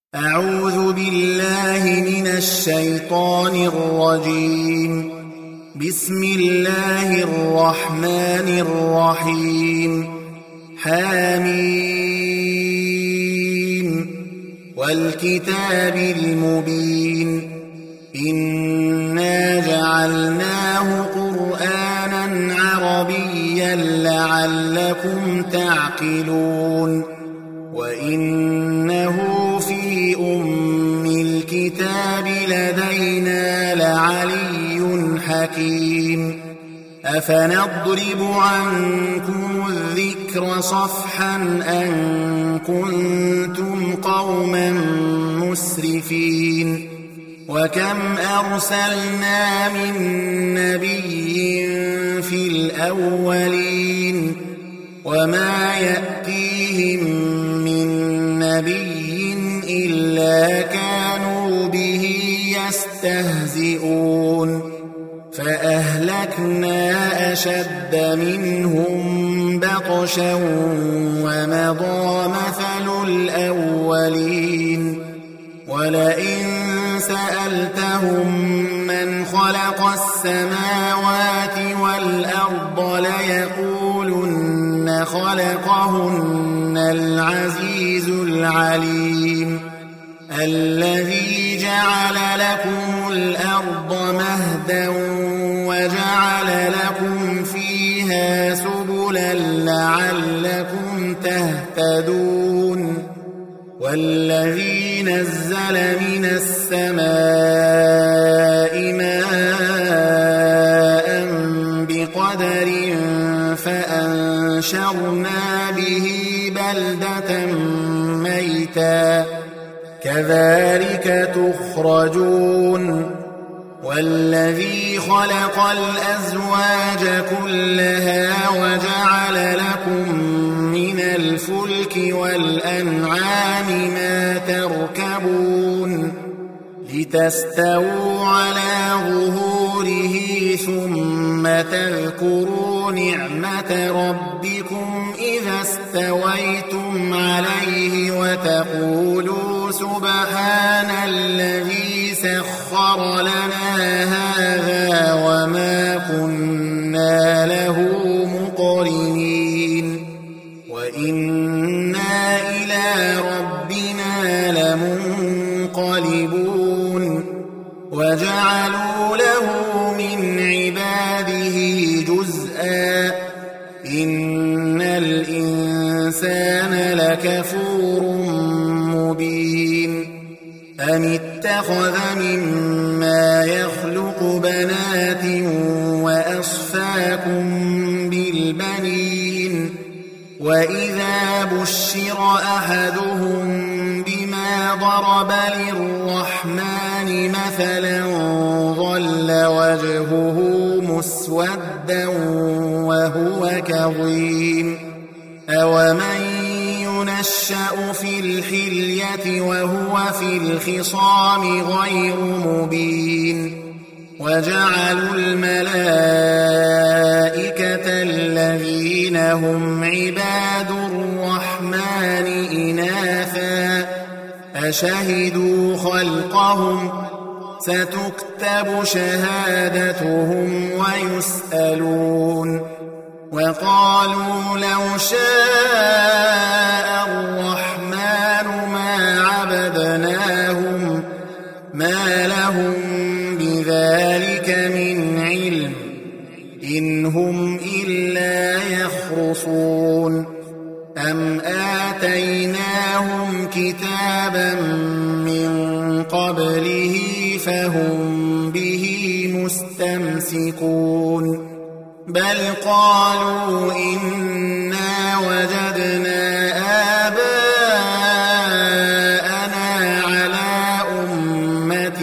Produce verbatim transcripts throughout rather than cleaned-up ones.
أعوذ بالله من الشيطان الرجيم. بسم الله الرحمن الرحيم. حميم والكتاب المبين. إنا جعلناه قرآنا عربيا لعلكم تعقلون. وإنه في أم الكتاب لدينا لعلي حكيم. أفنضرب عنكم الذكر صفحا أن كنتم قوما مسرفين. وكم أرسلنا من نبي في الأولين وما يأتيهم من نبي إلا كانوا به يستهزئون. فأهلكنا أشد منهم بطشا ومضى مثل الأولين. ولئن سألتهم من خلق السماوات والأرض ليقولن خلقهن العزيز العليم. الذي جعل لكم الأرض مهدا وجعل لكم فيها سبلا لعلكم تهتدون. والذي نزل من السماء ماء بقدر فأنشرنا به بلدة ميتا كذلك تخرجون. والذي خلق الأزواج كلها وجعل لكم من الفلك والأنعام ما تركبون لتستووا على ظهوره ثم تذكروا نعمة ربكم إذا استويتم عليه وتقولوا سبحان الذي سخر لنا هذا وما كنا له مقرنين وإنا إلى ربنا لمنقلبون. وجعلوا له من عباده جزءا إن الإنسان لكفور مبين. أم اتخذ مما يخلق بنات وأصفاكم بالبنين. وإذا بشر أحدهم بما ضرب للرحمن مثلا ظل وجهه مسودا وهو كظيم. أومن ينشأ في الحلية وهو في الخصام غير مبين. وجعلوا الملائكة الذين هم عباد الرحمن إناثا أشهدوا خلقهم ستكتب شهادتهم ويسألون. وقالوا لو شاء الرحمن ما عبدناهم ما لهم بذلك من علم إن هم إلا يخرصون. أم آتيناهم كتابا من قبله فهم به مستمسكون. بل قالوا إنا وجدنا آباءنا على أمة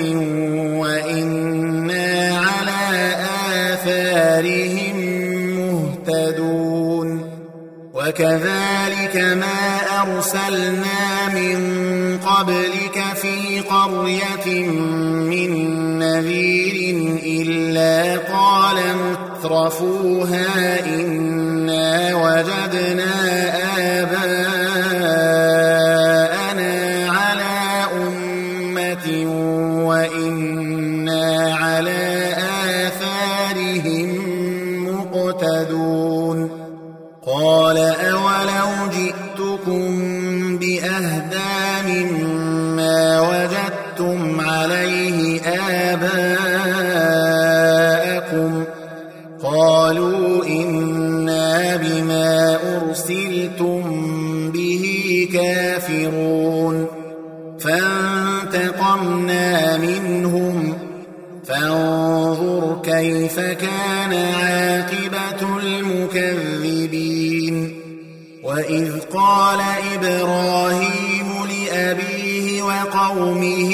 وإنا على آثارهم مهتدون. وكذلك ما أرسلنا من قبلك في قرية من نذير إلا قال مترفوها إنا وجدنا آباءنا على وإنا على آثارهم مقتدون قال أولو جئتكم بأهدى مما وجدتم عليه آباءكم قالوا إنا بما أرسلتم به كافرون فانتقمنا منهم فانظر كيف كان عاقبة المكذبين وإذ قال إبراهيم لأبيه وقومه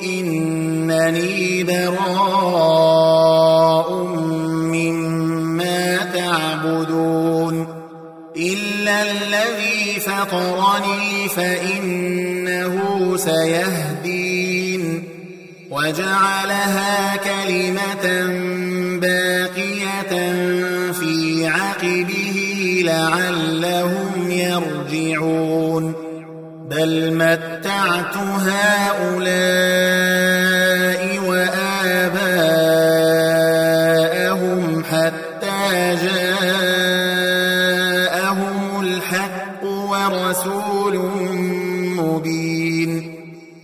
إنني براء مما تعبدون إلا الذي فطرني فإنه سيهدين وجعلها كلمة باقية في عقبه لعلهم يرجعون بل متعت هؤلاء وآباءهم حتى جاءهم الحق ورسول مبين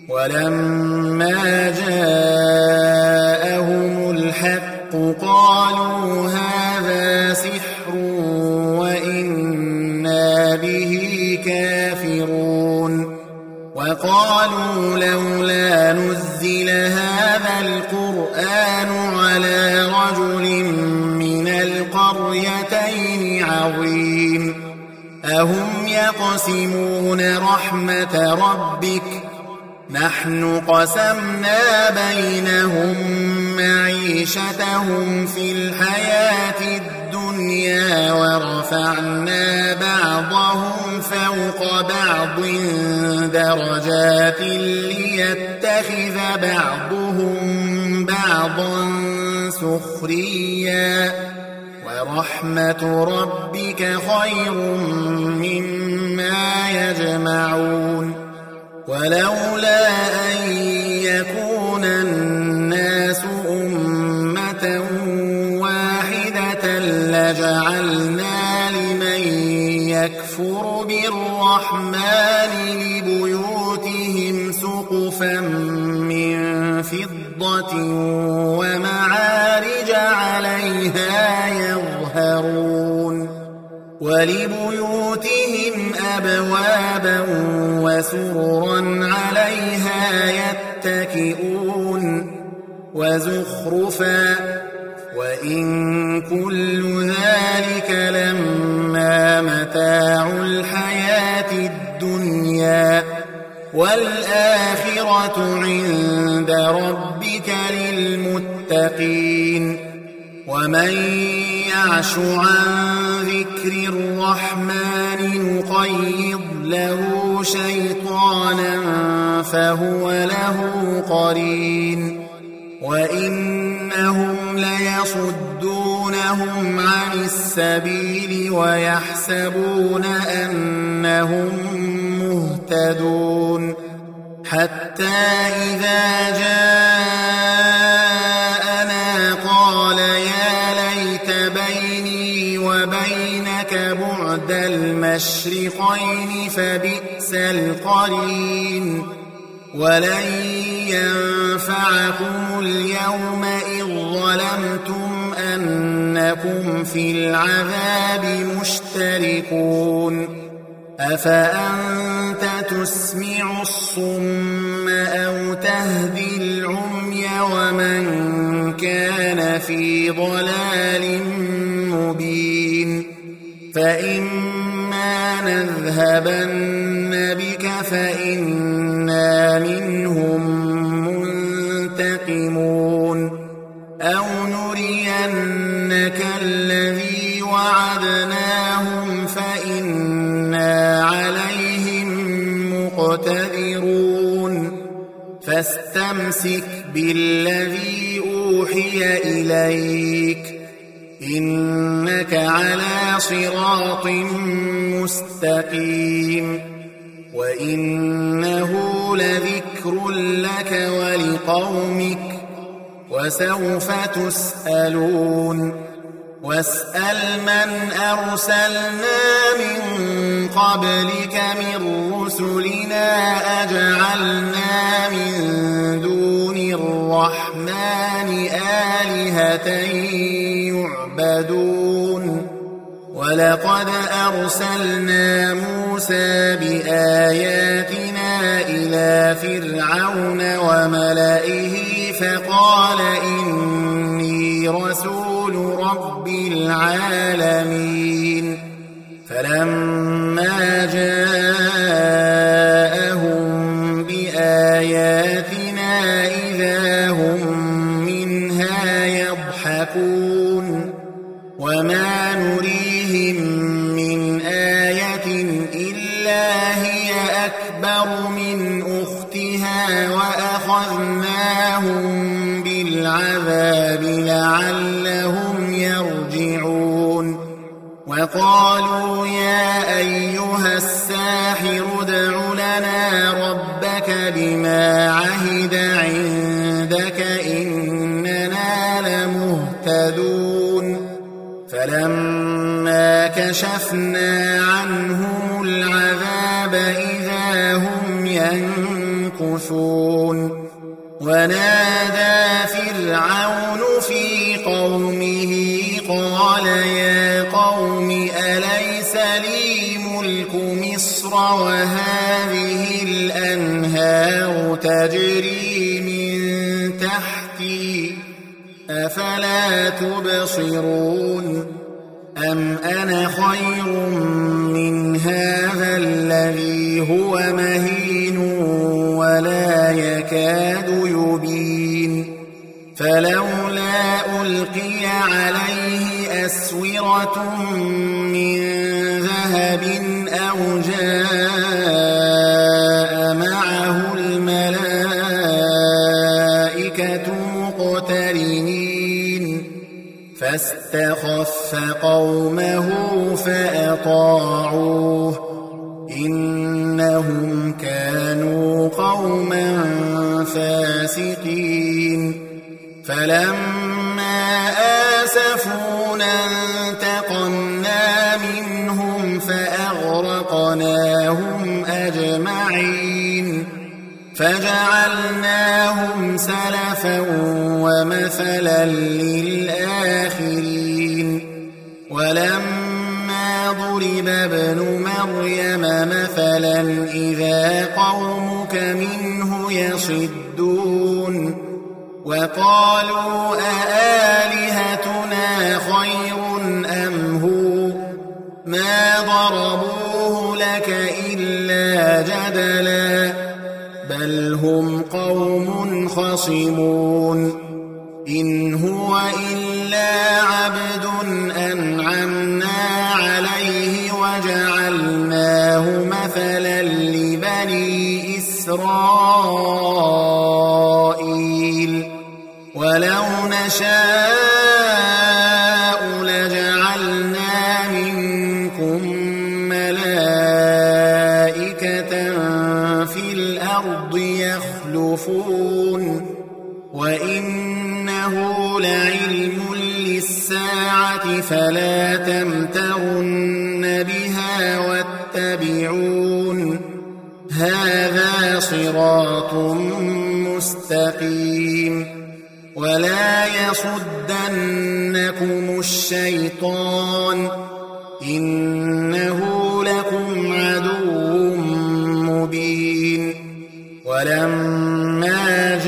ولما جاءهم الحق قالوا هذا سحر وإنا به كافرون وقالوا لولا نزل هذا القرآن على رجل من القريتين عظيم أهم يقسمون رحمة ربك نحن قسمنا بينهم معيشتهم في الحياة الدنيا ورفعنا بعضهم فوق بعض درجات ليتخذ بعضهم بعضا سخريا ورحمة ربك خير مما يجمعون ولولا أن يكون الناس أمة واحدة لجعلنا لمن يكفر بالرحمن لبيوتهم سقفا من فضة ومعارج عليها يظهرون ولبيوتهم أبوابا وسررا عليها يتكئون وزخرفا وإن كل ذلك لما متاع الحياة الدنيا والآخرة عند ربك للمتقين ومن يعش عن ذكر الرحمن نقيض له شيطانا فهو له قرين وإنهم ليصدونهم عن السبيل ويحسبون أنهم مهتدون حتى إذا جاءنا قال يا ليت بيني وبينك بعد المشرقين فبئس القرين ولن ينفعكم اليوم إذ ظلمتم أنكم في العذاب مشتركون أفأنت تسمع الصم أو تهدي العمي ومن كان في ضلال مبين فإما نذهبن بك فإنا منهم منتقمون أو نرينك الذي وعدناهم فإنا عليهم مقتدرون فاستمسك بالذي أوحي إليك إنك على صراط مستقيم وإنه لذكر لك ولقومك وسوف تسألون واسأل من أرسلنا من قبلك من رسلنا أجعلنا من دون الرحمن آلهة يعبدون ولقد أرسلنا موسى بآياتنا إلى فرعون وملئه فقال إني رسول رب العالمين فلما جاءهم بآياتنا إذا هم منها يضحكون وما نريهم من آية إلا هي أكبر من أختها وأخذناهم بالعذاب لعلهم يرجعون وقالوا يا أيها الساحر ادع لنا ربك بما عهد عندك إننا لمهتدون فلما كشفنا عنهم العذاب إذا هم ينكثون ونادى فرعون في قومه قال يا قوم أليس لي ملك مصر وهذه الأنهار تجري من تحتي أفلا تبصرون أم أنا خير من هذا الذي هو مهين ولا يكاد يبين فلولا ألقي عليه أسورة من ذهب أو جاء معه الملائكة مقترنين فاستخف قومه فأطاعوه إنهم كانوا قوما فاسقين فلما آسفونا انتقمنا منهم فأغرقناهم أجمعين فجعلناهم سلفا ومثلا للآخرين ولما ضرب ابن مريم مثلا إذا قومك منه يصدون وقالوا أآلهتنا خير أم هو ما ضربوه لك إلا جدلا بل هم قوم خصمون إن هو إلا عبد أنعمنا عليه وجعلناه مثلا لبني إسرائيل ولو نشاء لجعلنا منكم ملائكة في الأرض يخلفون وإنه لعلم للساعة فلا تمترن بها واتبعون هذا صراط مستقيم ولا يصدنكم الشيطان إنه لكم عدو مبين ولما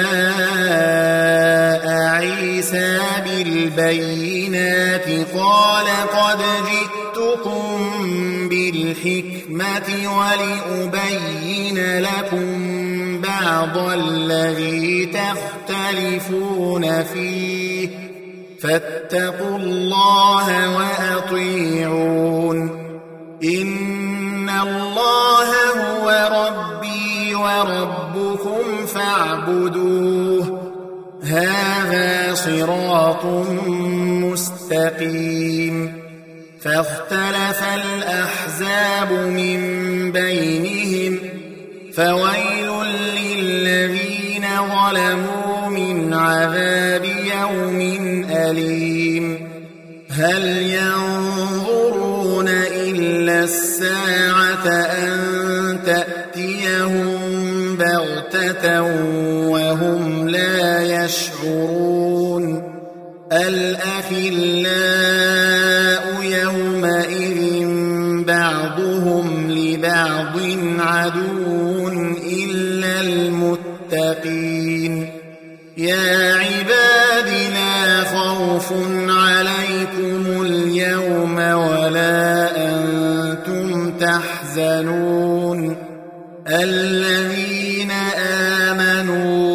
جاء عيسى بالبينات قال قد جئتكم بالحكمة ولأبين لكم بعض الذي تختلفون فيه فاتقوا الله وأطيعون إن الله هو ربي وربكم فاعبدوه هذا صراط مستقيم فاختلف الأحزاب من بينهم فويل للذين ظلموا من عذاب يوم أليم هل ينظرون إلا الساعة أن تأتيهم بغتة وهم لا يشعرون الأخلاء يومئذ بعضهم لبعض عدو إلا المتقين يا عباد لا خوف عليكم اليوم ولا أنتم تحزنون الذين آمنوا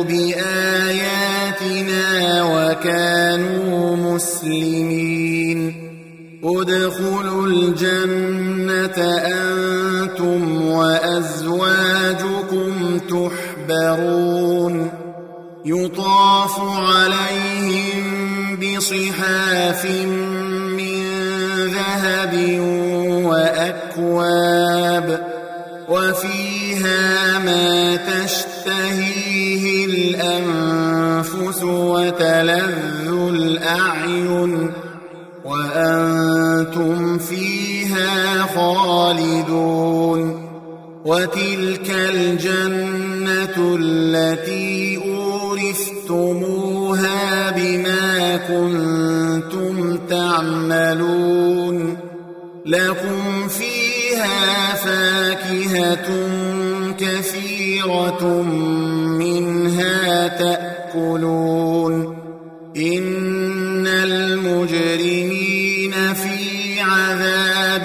بآياتنا وكانوا مسلمين ادخلوا الجنة أنتم وأزواجكم تحبرون يطاف عليهم بصحاف من ذهب وأكواب وفيها ما تشتهيه الأنفس وتلذ الأعين وأنتم فيها خالدون وتلك الجنة التي أورثتموها بما كنتم تعملون لكم فيها فاكهة كثيرة منها تأكلون إن المجرمين في عذاب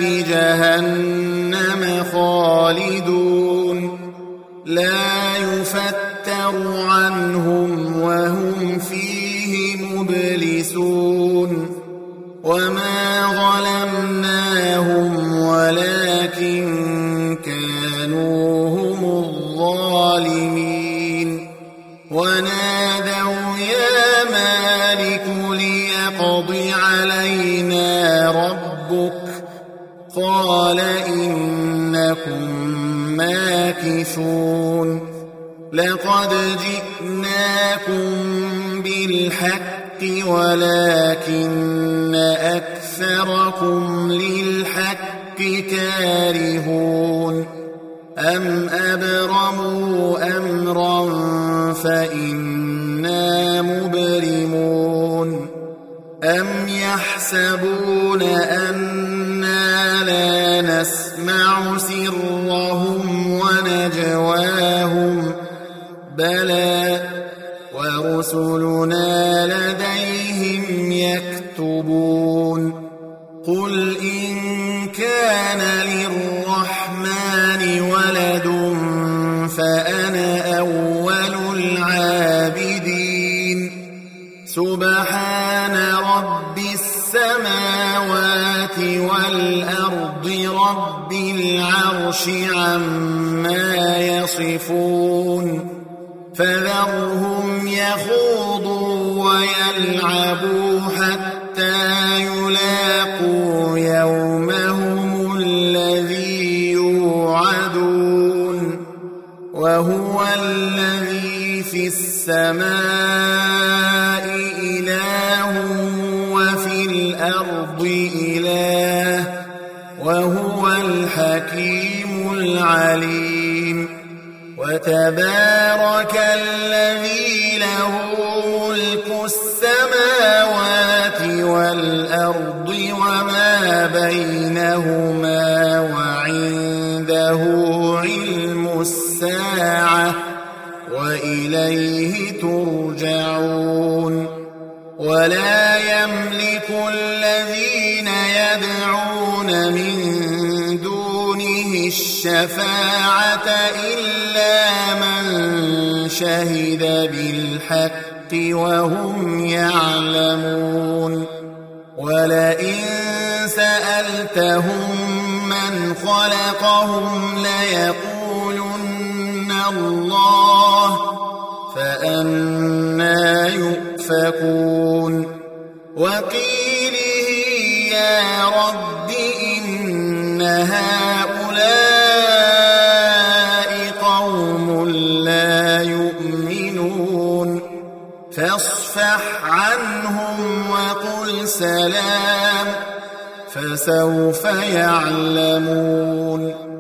جهنم خالدون لا يفتر عنهم وهم فيه مبلسون وما ظلمناهم ولكن كانوا هم الظالمين ونادوا يا مالك ليقض علينا ربك قال إنكم ماكثون لقد جئناكم بالحق ولكن أكثركم للحق كارهون أم أبرموا أمرا فإنا مبرمون أم يحسبون أنا لا نسمع سرهم ونجواهم بلى ورسلنا لديهم يكتبون قل إن كان للرحمن ولد فأنا أول العابدين سبحان رب السماوات والأرض رب العرش عما يصفون فذرهم يخوضوا ويلعبوا حتى يلاقوا يومهم الذي يوعدون وهو الذي في السماء إله وفي الأرض إله وهو الحكيم العليم وتبارك الذي له ملك السماوات والأرض وما بينهما وعنده علم الساعة وإليه ترجعون ولا يملك الذين يدعون من دونه الشفاعة إلا من شهد بالحق وهم يعلمون ولئن سألتهم من خلقهم ليقولن الله فأنى يؤفكون وقيله يا رب إن هؤلاء قوم يؤمنون فاصفح عنهم وقل سلام فسوف يعلمون